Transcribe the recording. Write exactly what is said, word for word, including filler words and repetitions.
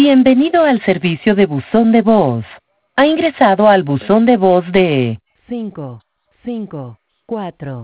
Bienvenido al servicio de buzón de voz. Ha ingresado al buzón de voz de cinco cinco cuatro